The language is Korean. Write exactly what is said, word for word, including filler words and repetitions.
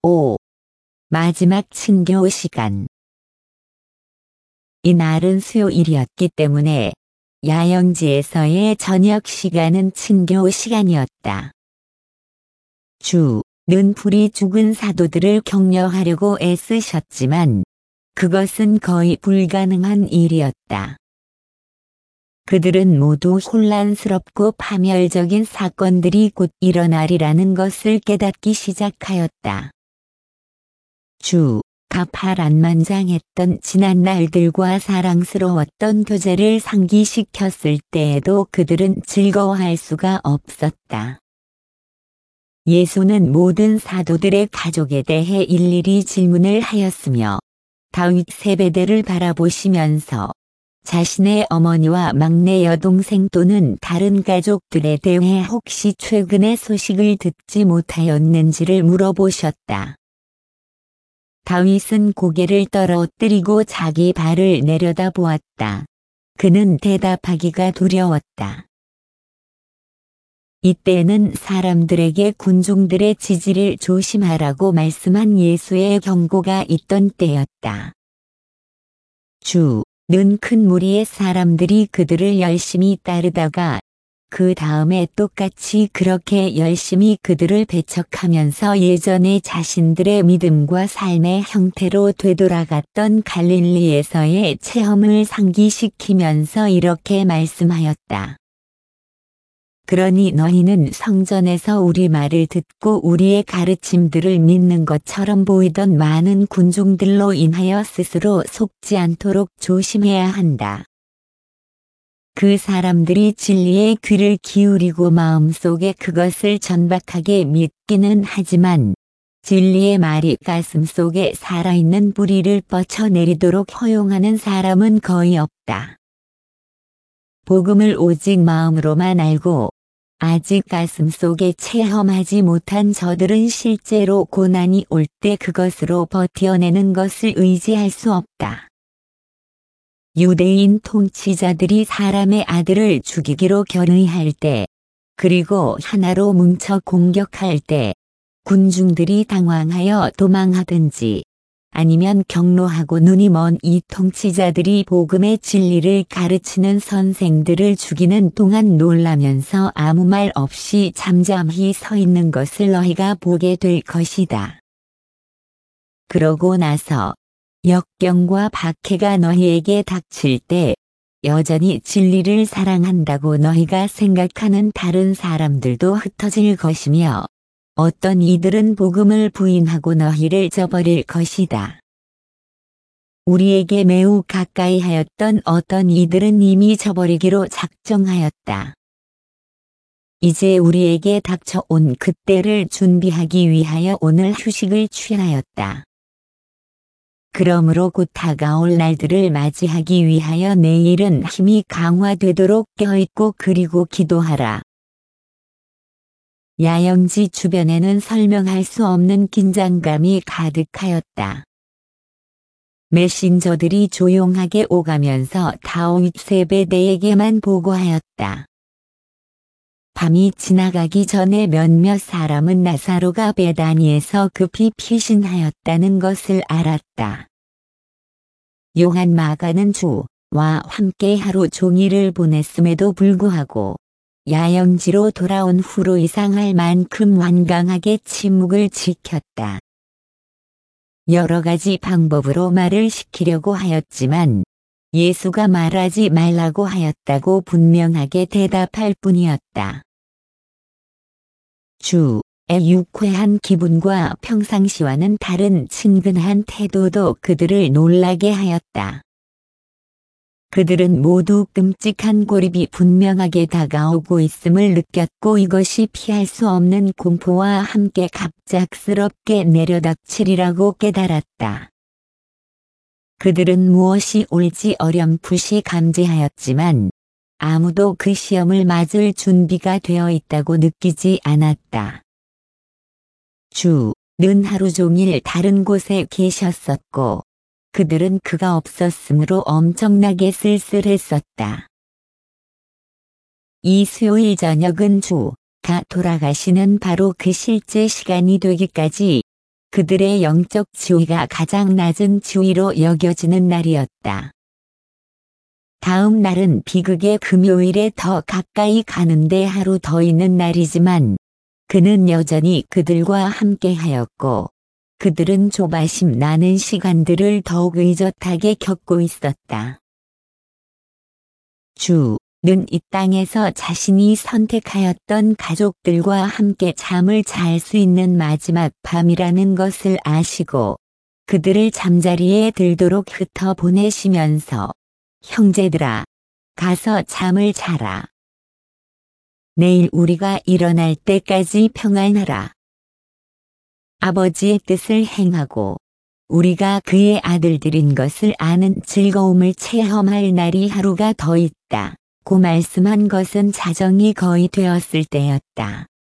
오. 마지막 친교 시간. 이날은 수요일이었기 때문에 야영지에서의 저녁 시간은 친교 시간이었다. 주는 불이 죽은 사도들을 격려하려고 애쓰셨지만 그것은 거의 불가능한 일이었다. 그들은 모두 혼란스럽고 파멸적인 사건들이 곧 일어나리라는 것을 깨닫기 시작하였다. 주가 파란만장했던 지난 날들과 사랑스러웠던 교제를 상기시켰을 때에도 그들은 즐거워할 수가 없었다. 예수는 모든 사도들의 가족에 대해 일일이 질문을 하였으며 다윗 세베대를 바라보시면서 자신의 어머니와 막내 여동생 또는 다른 가족들에 대해 혹시 최근의 소식을 듣지 못하였는지를 물어보셨다. 다윗은 고개를 떨어뜨리고 자기 발을 내려다보았다. 그는 대답하기가 두려웠다. 이때는 사람들에게 군중들의 지지를 조심하라고 말씀한 예수의 경고가 있던 때였다. 주는 큰 무리의 사람들이 그들을 열심히 따르다가 그 다음에 똑같이 그렇게 열심히 그들을 배척하면서 예전의 자신들의 믿음과 삶의 형태로 되돌아갔던 갈릴리에서의 체험을 상기시키면서 이렇게 말씀하였다. 그러니 너희는 성전에서 우리 말을 듣고 우리의 가르침들을 믿는 것처럼 보이던 많은 군중들로 인하여 스스로 속지 않도록 조심해야 한다. 그 사람들이 진리에 귀를 기울이고 마음속에 그것을 전박하게 믿기는 하지만 진리의 말이 가슴속에 살아있는 뿌리를 뻗쳐내리도록 허용하는 사람은 거의 없다. 복음을 오직 마음으로만 알고 아직 가슴속에 체험하지 못한 저들은 실제로 고난이 올 때 그것으로 버텨내는 것을 의지할 수 없다. 유대인 통치자들이 사람의 아들을 죽이기로 결의할 때, 그리고 하나로 뭉쳐 공격할 때, 군중들이 당황하여 도망하든지, 아니면 경로하고 눈이 먼 이 통치자들이 복음의 진리를 가르치는 선생들을 죽이는 동안 놀라면서 아무 말 없이 잠잠히 서 있는 것을 너희가 보게 될 것이다. 그러고 나서 역경과 박해가 너희에게 닥칠 때 여전히 진리를 사랑한다고 너희가 생각하는 다른 사람들도 흩어질 것이며 어떤 이들은 복음을 부인하고 너희를 저버릴 것이다. 우리에게 매우 가까이 하였던 어떤 이들은 이미 저버리기로 작정하였다. 이제 우리에게 닥쳐온 그때를 준비하기 위하여 오늘 휴식을 취하였다. 그러므로 곧 다가올 날들을 맞이하기 위하여 내일은 힘이 강화되도록 껴있고 그리고 기도하라. 야영지 주변에는 설명할 수 없는 긴장감이 가득하였다. 메신저들이 조용하게 오가면서 다윗 세베대에게만 보고하였다. 밤이 지나가기 전에 몇몇 사람은 나사로가 베다니에서 급히 피신하였다는 것을 알았다. 요한 마가는 주와 함께 하루 종일을 보냈음에도 불구하고 야영지로 돌아온 후로 이상할 만큼 완강하게 침묵을 지켰다. 여러 가지 방법으로 말을 시키려고 하였지만 예수가 말하지 말라고 하였다고 분명하게 대답할 뿐이었다. 주의 유쾌한 기분과 평상시와는 다른 친근한 태도도 그들을 놀라게 하였다. 그들은 모두 끔찍한 고립이 분명하게 다가오고 있음을 느꼈고 이것이 피할 수 없는 공포와 함께 갑작스럽게 내려닥치리라고 깨달았다. 그들은 무엇이 올지 어렴풋이 감지하였지만 아무도 그 시험을 맞을 준비가 되어 있다고 느끼지 않았다. 주는 하루 종일 다른 곳에 계셨었고 그들은 그가 없었으므로 엄청나게 쓸쓸했었다. 이 수요일 저녁은 주가 돌아가시는 바로 그 실제 시간이 되기까지 그들의 영적 지위가 가장 낮은 지위로 여겨지는 날이었다. 다음 날은 비극의 금요일에 더 가까이 가는데 하루 더 있는 날이지만 그는 여전히 그들과 함께하였고 그들은 조바심 나는 시간들을 더욱 의젓하게 겪고 있었다. 주는 이 땅에서 자신이 선택하였던 가족들과 함께 잠을 잘 수 있는 마지막 밤이라는 것을 아시고 그들을 잠자리에 들도록 흩어 보내시면서 형제들아, 가서 잠을 자라. 내일 우리가 일어날 때까지 평안하라. 아버지의 뜻을 행하고 우리가 그의 아들들인 것을 아는 즐거움을 체험할 날이 하루가 더 있다. 고 말씀한 것은 자정이 거의 되었을 때였다.